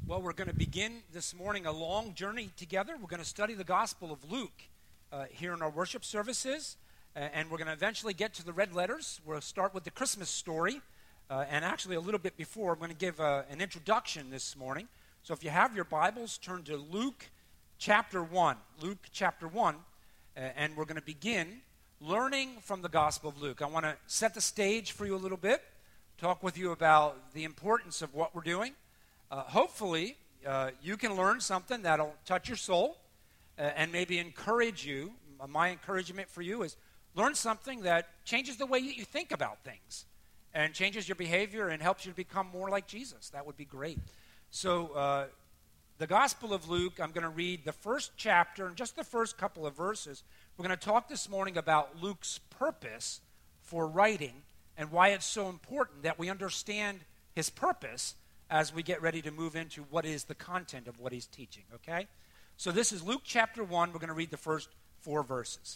Well, we're going to begin this morning a long journey together. We're going to study the Gospel of Luke here in our worship services, and we're going to eventually get to the red letters. We'll start with the Christmas story, and actually a little bit before, I'm going to give an introduction this morning. So if you have your Bibles, turn to Luke chapter 1. Luke chapter 1, and we're going to begin learning from the Gospel of Luke. I want to set the stage for you a little bit, talk with you about the importance of what we're doing. Hopefully, you can learn something that'll touch your soul and maybe encourage you. My encouragement for you is learn something that changes the way you think about things and changes your behavior and helps you to become more like Jesus. That would be great. So, the Gospel of Luke, I'm going to read the first chapter and just the first couple of verses. We're going to talk this morning about Luke's purpose for writing and why it's so important that we understand his purpose as we get ready to move into what is the content of what he's teaching, okay? So this is Luke chapter 1. We're going to read the first 4 verses.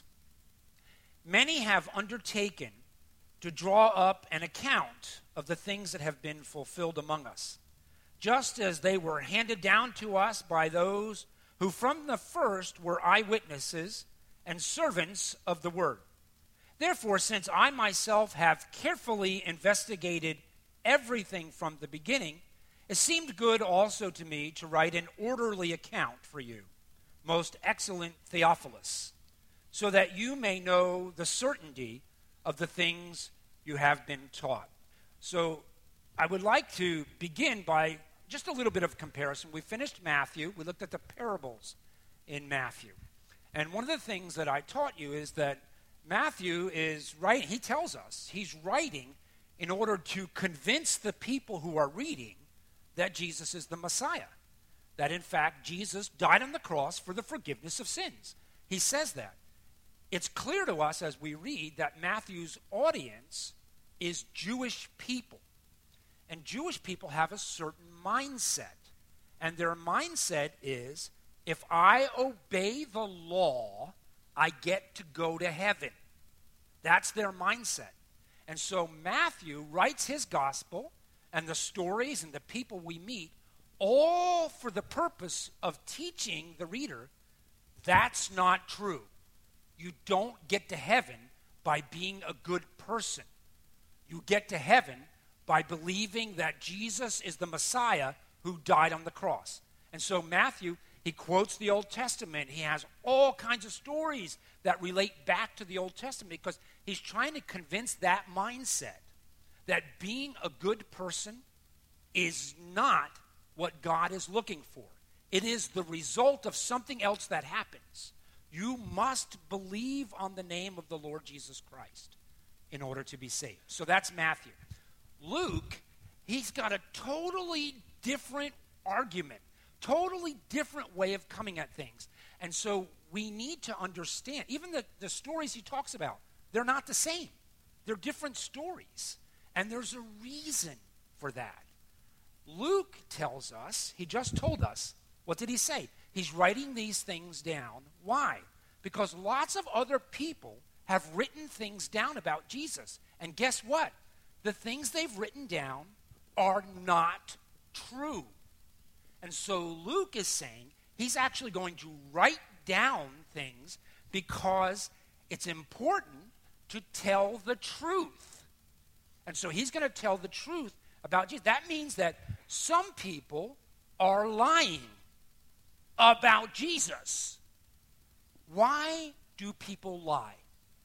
Many have undertaken to draw up an account of the things that have been fulfilled among us, just as they were handed down to us by those who from the first were eyewitnesses and servants of the word. Therefore, since I myself have carefully investigated everything from the beginning, it seemed good also to me to write an orderly account for you, most excellent Theophilus, so that you may know the certainty of the things you have been taught. So I would like to begin by just a little bit of comparison. We finished Matthew. We looked at the parables in Matthew. And one of the things that I taught you is that Matthew is writing, he tells us, he's writing in order to convince the people who are reading that Jesus is the Messiah, that in fact Jesus died on the cross for the forgiveness of sins. He says that. It's clear to us as we read that Matthew's audience is Jewish people. And Jewish people have a certain mindset. And their mindset is, if I obey the law, I get to go to heaven. That's their mindset. And so Matthew writes his gospel and the stories and the people we meet, all for the purpose of teaching the reader, that's not true. You don't get to heaven by being a good person. You get to heaven by believing that Jesus is the Messiah who died on the cross. And so Matthew, he quotes the Old Testament. He has all kinds of stories that relate back to the Old Testament because he's trying to convince that mindset that being a good person is not what God is looking for. It is the result of something else that happens. You must believe on the name of the Lord Jesus Christ in order to be saved. So that's Matthew. Luke, he's got a totally different argument, totally different way of coming at things. And so we need to understand, even the stories he talks about, they're not the same. They're different stories. And there's a reason for that. Luke tells us, he just told us, what did he say? He's writing these things down. Why? Because lots of other people have written things down about Jesus. And guess what? The things they've written down are not true. And so Luke is saying he's actually going to write down things because it's important to tell the truth. And so he's going to tell the truth about Jesus. That means that some people are lying about Jesus. Why do people lie?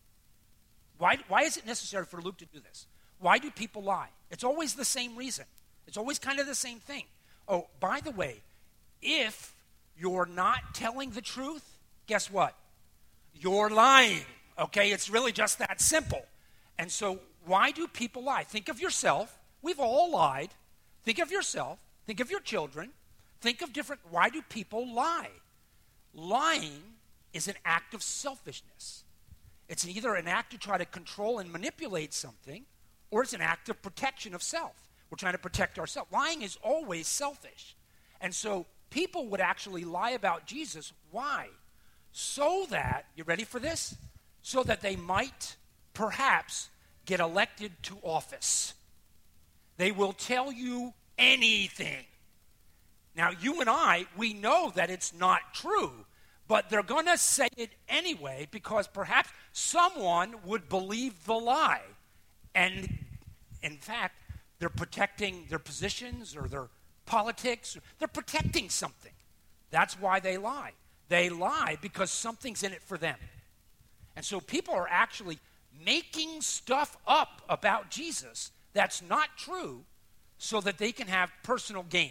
Why is it necessary for Luke to do this? Why do people lie? It's always the same reason. It's always kind of the same thing. Oh, by the way, if you're not telling the truth, guess what? You're lying, okay? It's really just that simple. And so why do people lie? Think of yourself. We've all lied. Think of yourself. Think of your children. Think of why do people lie? Lying is an act of selfishness. It's either an act to try to control and manipulate something, or it's an act of protection of self. We're trying to protect ourselves. Lying is always selfish. And so people would actually lie about Jesus. Why? So that, you ready for this? So that they might perhaps get elected to office. They will tell you anything. Now, you and I, we know that it's not true, but they're going to say it anyway because perhaps someone would believe the lie. And in fact, they're protecting their positions or their politics. They're protecting something. That's why they lie. They lie because something's in it for them. And so people are actually making stuff up about Jesus that's not true so that they can have personal gain.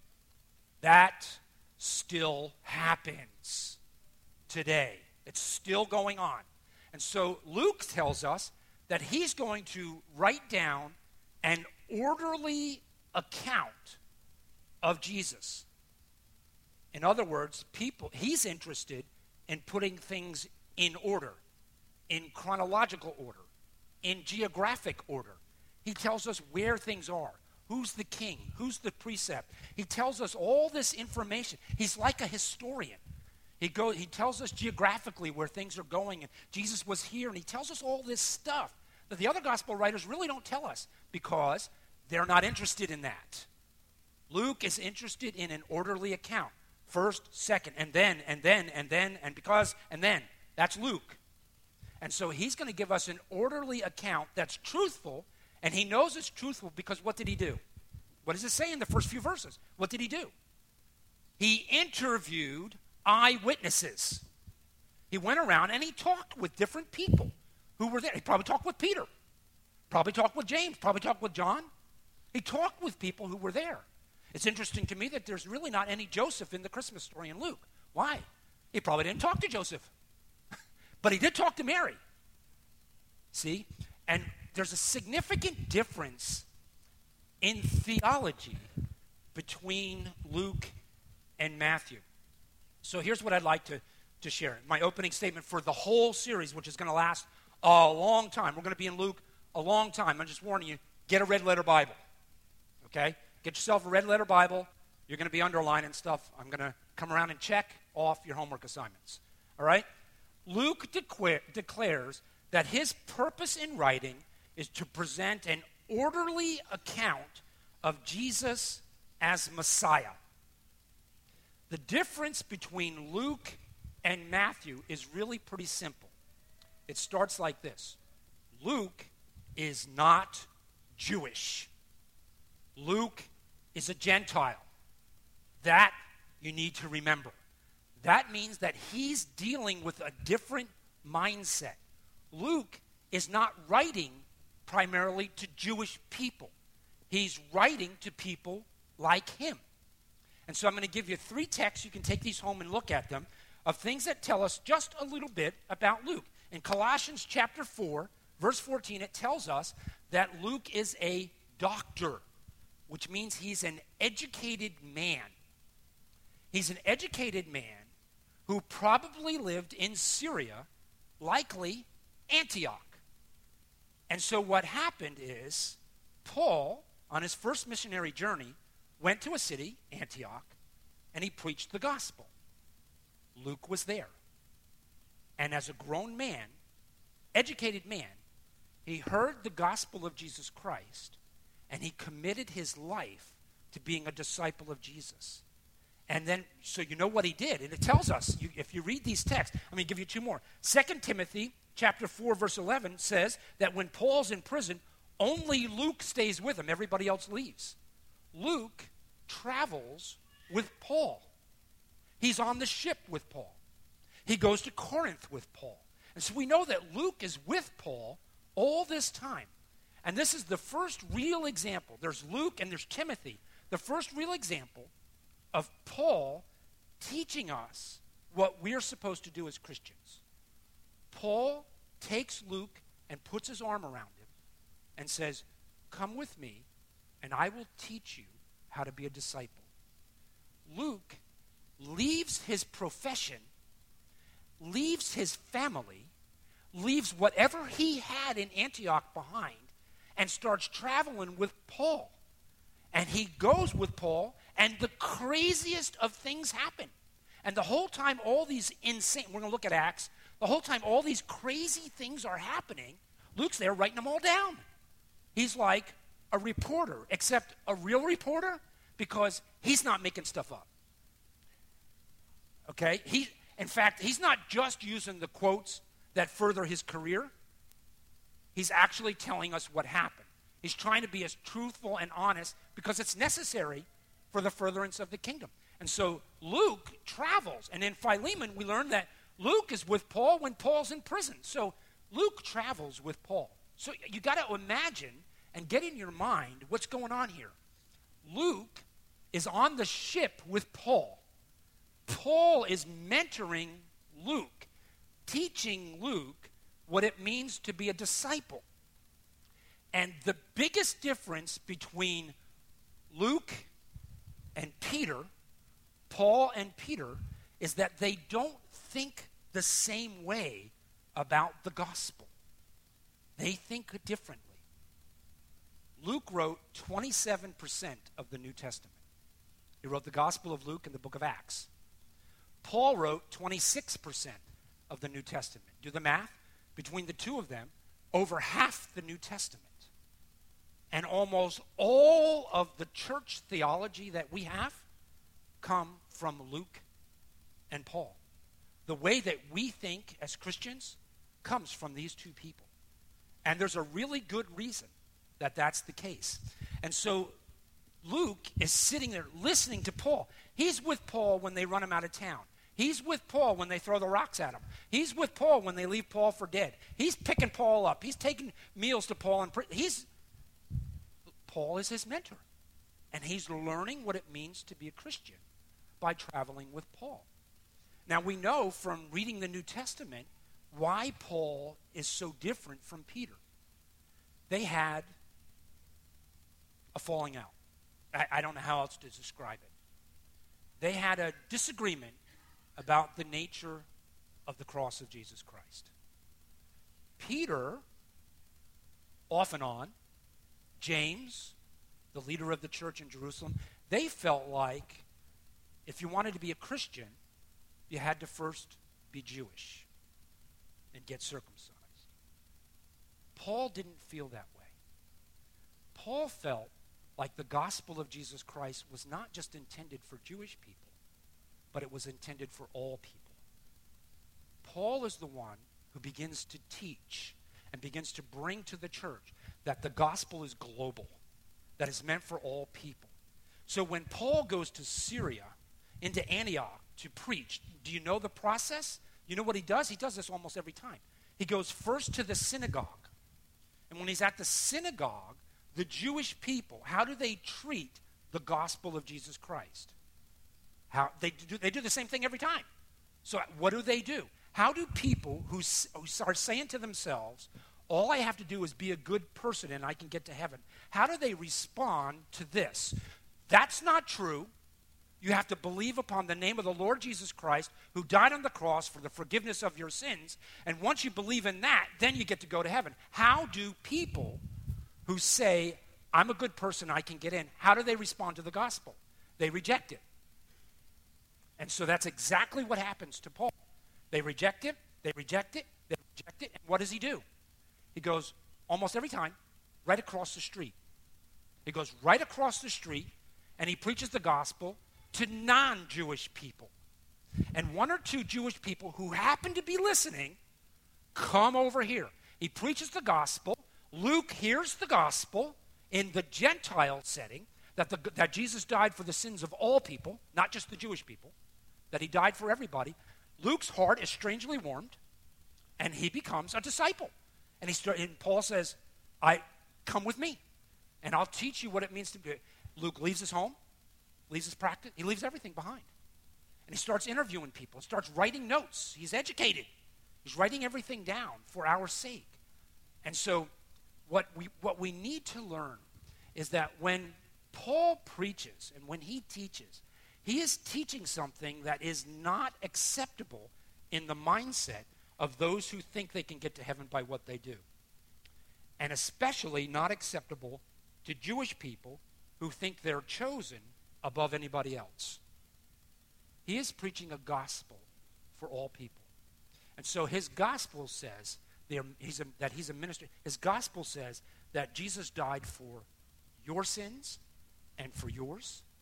That still happens today. It's still going on. And so Luke tells us that he's going to write down an orderly account of Jesus. In other words, he's interested in putting things in order, in chronological order, in geographic order. He tells us where things are. Who's the king? Who's the precept? He tells us all this information. He's like a historian. He tells us geographically where things are going, and Jesus was here, and he tells us all this stuff that the other gospel writers really don't tell us because they're not interested in that. Luke is interested in an orderly account. First, second, and then, and because, and then. That's Luke. And so he's going to give us an orderly account that's truthful. And he knows it's truthful because what did he do? What does it say in the first few verses? What did he do? He interviewed eyewitnesses. He went around and he talked with different people who were there. He probably talked with Peter. Probably talked with James. Probably talked with John. He talked with people who were there. It's interesting to me that there's really not any Joseph in the Christmas story in Luke. Why? He probably didn't talk to Joseph. But he did talk to Mary. See? And there's a significant difference in theology between Luke and Matthew. So here's what I'd like to share. My opening statement for the whole series, which is going to last a long time. We're going to be in Luke a long time. I'm just warning you, get a red letter Bible. Okay? Get yourself a red letter Bible. You're going to be underlining stuff. I'm going to come around and check off your homework assignments. All right? Luke declares that his purpose in writing is to present an orderly account of Jesus as Messiah. The difference between Luke and Matthew is really pretty simple. It starts like this. Luke is not Jewish. Luke is a Gentile. That you need to remember. That means that he's dealing with a different mindset. Luke is not writing primarily to Jewish people. He's writing to people like him. And so I'm going to give you 3 texts. You can take these home and look at them, of things that tell us just a little bit about Luke. In Colossians chapter 4, verse 14, it tells us that Luke is a doctor, which means he's an educated man. He's an educated man who probably lived in Syria, likely Antioch. And so what happened is Paul, on his first missionary journey, went to a city, Antioch, and he preached the gospel. Luke was there. And as a grown man, educated man, he heard the gospel of Jesus Christ, and he committed his life to being a disciple of Jesus. And then, so you know what he did. And it tells us, if you read these texts, I'm going to give you 2 more. 2 Timothy chapter 4, verse 11 says that when Paul's in prison, only Luke stays with him. Everybody else leaves. Luke travels with Paul. He's on the ship with Paul. He goes to Corinth with Paul. And so we know that Luke is with Paul all this time. And this is the first real example. There's Luke and there's Timothy. The first real example of Paul teaching us what we're supposed to do as Christians. Paul takes Luke and puts his arm around him and says, "Come with me, and I will teach you how to be a disciple." Luke leaves his profession, leaves his family, leaves whatever he had in Antioch behind, and starts traveling with Paul. And he goes with Paul, and the craziest of things happen. And the whole time all these insane, we're going to look at Acts, the whole time all these crazy things are happening, Luke's there writing them all down. He's like a reporter, except a real reporter, because He's not making stuff up. Okay? In fact, he's not just using the quotes that further his career. He's actually telling us what happened. He's trying to be as truthful and honest because it's necessary for the furtherance of the kingdom. And so Luke travels. And in Philemon, we learn that Luke is with Paul when Paul's in prison. So Luke travels with Paul. So you got to imagine and get in your mind what's going on here. Luke is on the ship with Paul. Paul is mentoring Luke, teaching Luke what it means to be a disciple. And the biggest difference between Luke and Peter, Paul and Peter, is that they don't think the same way about the gospel. They think differently. Luke wrote 27% of the New Testament. He wrote the Gospel of Luke and the book of Acts. Paul wrote 26% of the New Testament. Do the math. Between the two of them, over half the New Testament. And almost all of the church theology that we have come from Luke and Paul. The way that we think as Christians comes from these two people. And there's a really good reason that that's the case. And so Luke is sitting there listening to Paul. He's with Paul when they run him out of town. He's with Paul when they throw the rocks at him. He's with Paul when they leave Paul for dead. He's picking Paul up. He's taking meals to Paul. Paul is his mentor. And he's learning what it means to be a Christian by traveling with Paul. Now we know from reading the New Testament why Paul is so different from Peter. They had a falling out. I don't know how else to describe it. They had a disagreement about the nature of the cross of Jesus Christ. Peter, off and on, James, the leader of the church in Jerusalem, they felt like if you wanted to be a Christian, you had to first be Jewish and get circumcised. Paul didn't feel that way. Paul felt like the gospel of Jesus Christ was not just intended for Jewish people, but it was intended for all people. Paul is the one who begins to teach and begins to bring to the church that the gospel is global, that is meant for all people. So when Paul goes to Syria, into Antioch to preach, do you know the process? You know what he does? He does this almost every time. He goes first to the synagogue. And when he's at the synagogue, the Jewish people, how do they treat the gospel of Jesus Christ? They do the same thing every time. So what do? How do people who are saying to themselves, all I have to do is be a good person and I can get to heaven, how do they respond to this? That's not true. You have to believe upon the name of the Lord Jesus Christ, who died on the cross for the forgiveness of your sins. And once you believe in that, then you get to go to heaven. How do people who say, I'm a good person, I can get in, how do they respond to the gospel? They reject it. And so that's exactly what happens to Paul. They reject it, they reject it, they reject it, and what does he do? He goes, almost every time, right across the street. He goes right across the street, and he preaches the gospel to non-Jewish people. And one or two Jewish people who happen to be listening come over here. He preaches the gospel. Luke hears the gospel in the Gentile setting, that Jesus died for the sins of all people, not just the Jewish people, that he died for everybody. Luke's heart is strangely warmed, and he becomes a disciple. And Paul says, come with me, and I'll teach you what it means to be. Luke leaves his home, leaves his practice, he leaves everything behind. And he starts interviewing people, starts writing notes. He's educated. He's writing everything down for our sake. And so what we need to learn is that when Paul preaches and when he teaches, he is teaching something that is not acceptable in the mindset of those who think they can get to heaven by what they do. And especially not acceptable to Jewish people who think they're chosen above anybody else. He is preaching a gospel for all people. And so his gospel says that he's a minister. His gospel says that Jesus died for your sins and for yours.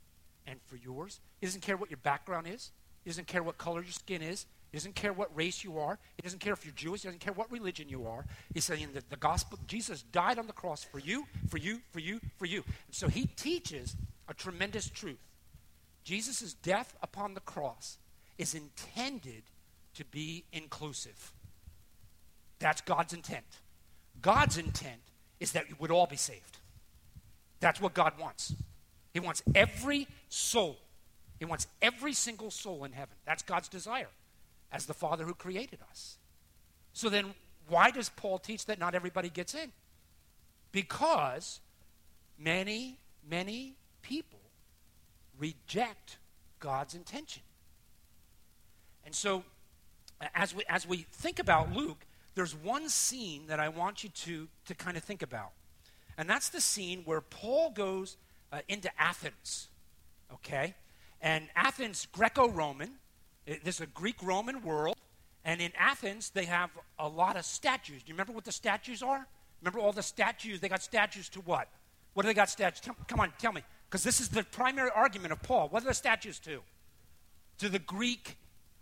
and for yours. He doesn't care what your background is. He doesn't care what color your skin is. He doesn't care what race you are. He doesn't care if you're Jewish. He doesn't care what religion you are. He's saying that the gospel, Jesus died on the cross for you, for you, for you, for you. And so he teaches a tremendous truth. Jesus' death upon the cross is intended to be inclusive. That's God's intent. God's intent is that you would all be saved. That's what God wants. He wants every soul. He wants every single soul in heaven. That's God's desire as the Father who created us. So then why does Paul teach that not everybody gets in? Because many, many people reject God's intention. And so as we think about Luke, there's one scene that I want you to kind of think about. And that's the scene where Paul goes into Athens, okay? And Athens, Greco-Roman, this is a Greek-Roman world, and in Athens, they have a lot of statues. Do you remember what the statues are? Remember all the statues? They got statues to what? What do they got statues? Come on, tell me. Because this is the primary argument of Paul. What are the statues to? To the Greek,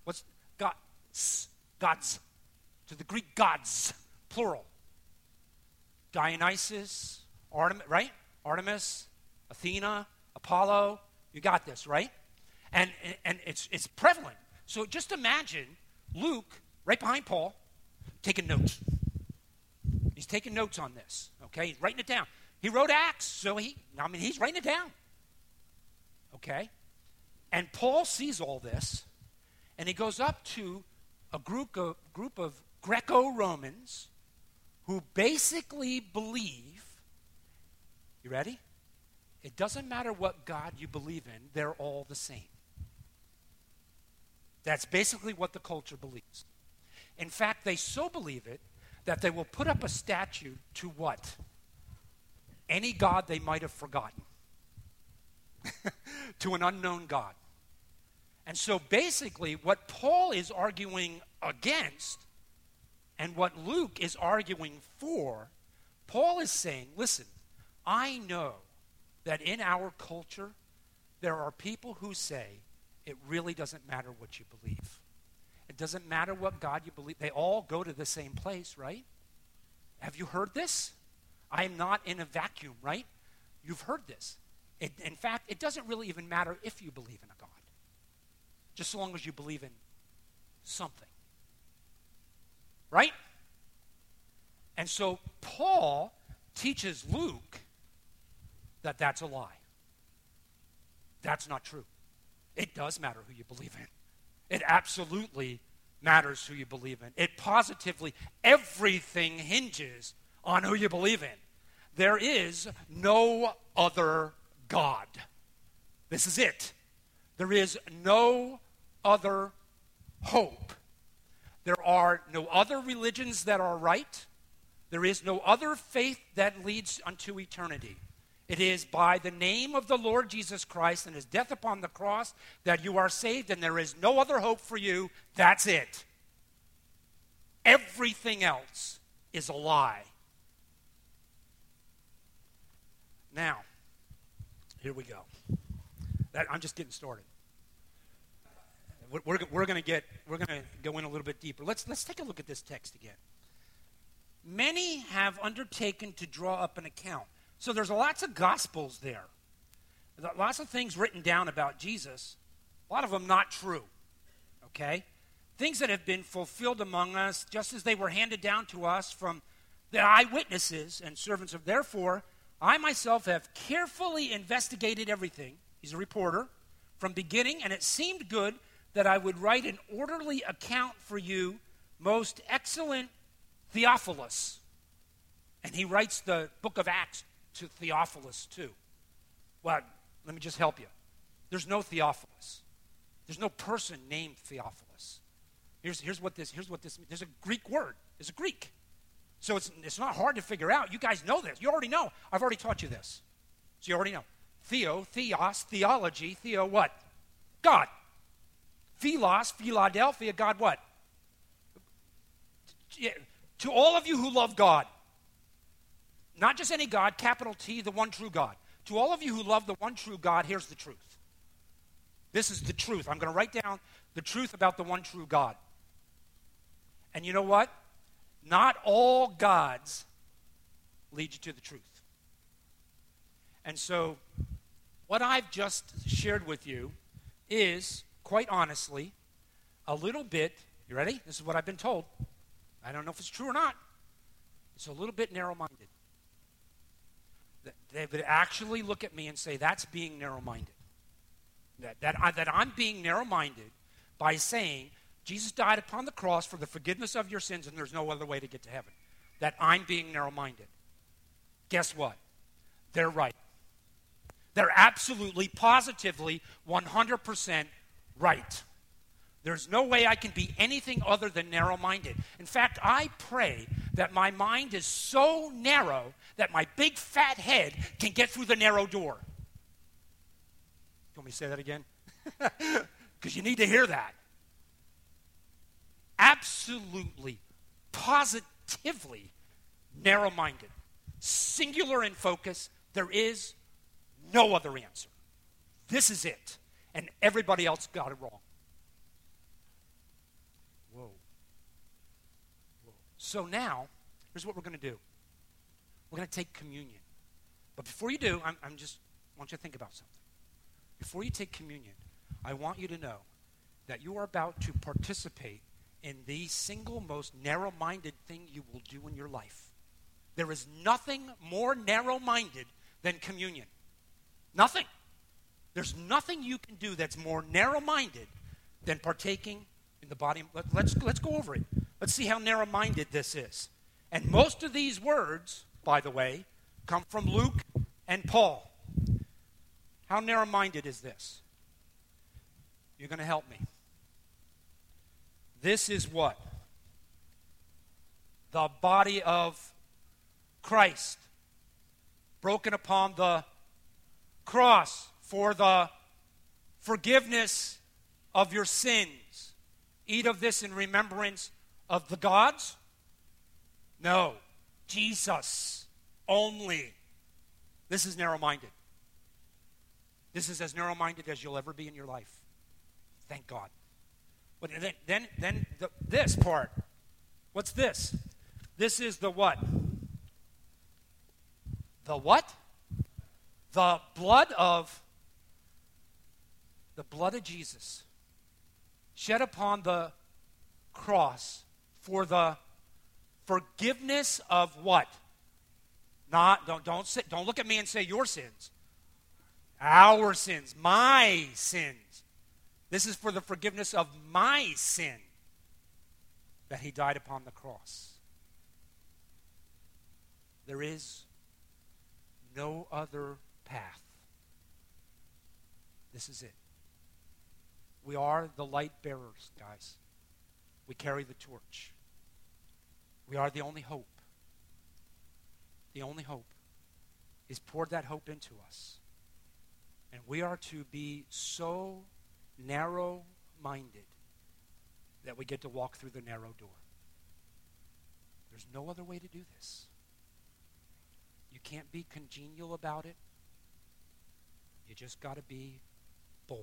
gods. To the Greek gods, plural. Dionysus, Artemis, right? Artemis, Athena, Apollo. You got this, right? And it's prevalent. So just imagine Luke, right behind Paul, taking notes. He's taking notes on this, okay? He's writing it down. He wrote Acts, so he's writing it down, okay? And Paul sees all this, and he goes up to a group of Greco-Romans who basically believe, you ready? It doesn't matter what God you believe in, they're all the same. That's basically what the culture believes. In fact, they so believe it that they will put up a statue to what? Any god they might have forgotten. To an unknown god. And so basically what Paul is arguing against and what Luke is arguing for, Paul is saying, listen, I know that in our culture there are people who say it really doesn't matter what you believe. It doesn't matter what God you believe. They all go to the same place, right? Have you heard this? I am not in a vacuum, right? You've heard this. In fact, it doesn't really even matter if you believe in a God. Just so long as you believe in something. Right? And so Paul teaches Luke that that's a lie. That's not true. It does matter who you believe in. It absolutely matters who you believe in. It positively, everything hinges on who you believe in. There is no other God. This is it. There is no other hope. There are no other religions that are right. There is no other faith that leads unto eternity. It is by the name of the Lord Jesus Christ and his death upon the cross that you are saved, and there is no other hope for you. That's it. Everything else is a lie. Now, here we go. I'm just getting started. We're going to go in a little bit deeper. Let's take a look at this text again. Many have undertaken to draw up an account. So there's lots of gospels there. Lots of things written down about Jesus. A lot of them not true. Okay? Things that have been fulfilled among us just as they were handed down to us from the eyewitnesses and servants of. Therefore, I myself have carefully investigated everything. He's a reporter. From beginning, and it seemed good that I would write an orderly account for you, most excellent Theophilus. And he writes the book of Acts to Theophilus too. Well, let me just help you. There's no Theophilus. There's no person named Theophilus. Here's what this means. There's a Greek word. It's a Greek. So it's not hard to figure out. You guys know this. You already know. I've already taught you this. So you already know. Theo, theos, theology, theo what? God. Philos, Philadelphia, God what? To all of you who love God, not just any God, capital T, the one true God. To all of you who love the one true God, here's the truth. This is the truth. I'm going to write down the truth about the one true God. And you know what? Not all gods lead you to the truth. And so, what I've just shared with you is, quite honestly, a little bit, you ready? This is what I've been told. I don't know if it's true or not. It's a little bit narrow-minded. They would actually look at me and say, that's being narrow-minded. That I'm being narrow-minded by saying, Jesus died upon the cross for the forgiveness of your sins and there's no other way to get to heaven. That I'm being narrow-minded. Guess what? They're right. They're absolutely, positively, 100% right. There's no way I can be anything other than narrow-minded. In fact, I pray that my mind is so narrow that my big fat head can get through the narrow door. You want me to say that again? Because you need to hear that. Absolutely, positively narrow-minded. Singular in focus. There is no other answer. This is it. And everybody else got it wrong. Whoa. So now, here's what we're going to do. We're going to take communion. But before you do, I want you to think about something. Before you take communion, I want you to know that you are about to participate in the single most narrow-minded thing you will do in your life. There is nothing more narrow-minded than communion. Nothing. There's nothing you can do that's more narrow-minded than partaking in the body. Let's go over it. Let's see how narrow-minded this is. And most of these words, by the way, come from Luke and Paul. How narrow-minded is this? You're going to help me. This is what? The body of Christ, broken upon the cross for the forgiveness of your sins. Eat of this in remembrance of the gods? No. Jesus only. This is narrow-minded. This is as narrow-minded as you'll ever be in your life. Thank God. But then this part. What's this? This is the what? The what? The blood of Jesus shed upon the cross for the forgiveness of what? Don't look at me and say your sins. Our sins, my sins. This is for the forgiveness of my sin that he died upon the cross. There is no other path. This is it. We are the light bearers, guys. We carry the torch. We are the only hope. The only hope. He's poured that hope into us. And we are to be so narrow-minded that we get to walk through the narrow door. There's no other way to do this. You can't be congenial about it. You just got to be bold.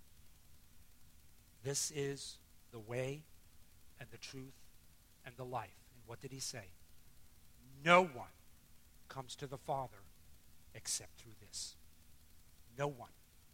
This is the way and the truth and the life. And what did he say? No one comes to the Father except through this. No one.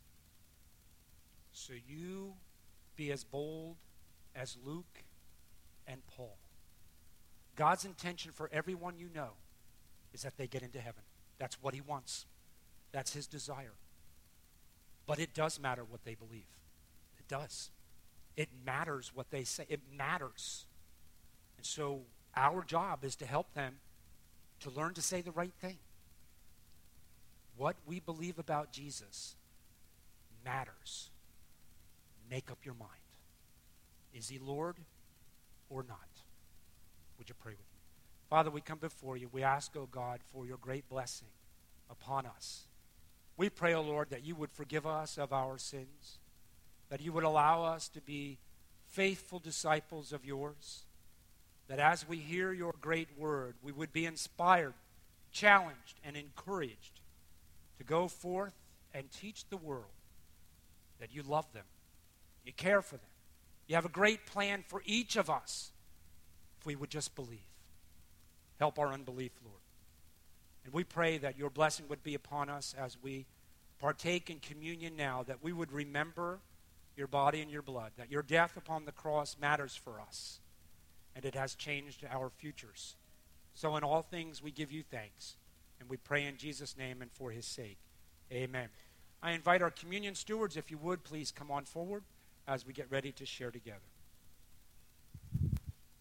So you be as bold as Luke and Paul. God's intention for everyone you know is that they get into heaven. That's what he wants. That's his desire. But it does matter what they believe. It does. It matters what they say. It matters. And so our job is to help them to learn to say the right thing. What we believe about Jesus matters. Make up your mind. Is he Lord or not? Would you pray with me? Father, we come before you. We ask, oh God, for your great blessing upon us. We pray, oh Lord, that you would forgive us of our sins, that you would allow us to be faithful disciples of yours, that as we hear your great word, we would be inspired, challenged, and encouraged to go forth and teach the world that you love them, you care for them. You have a great plan for each of us if we would just believe. Help our unbelief, Lord. And we pray that your blessing would be upon us as we partake in communion now, that we would remember your body and your blood, that your death upon the cross matters for us, and it has changed our futures. So in all things we give you thanks, and we pray in Jesus' name and for his sake. Amen. I invite our communion stewards, if you would, please come on forward as we get ready to share together.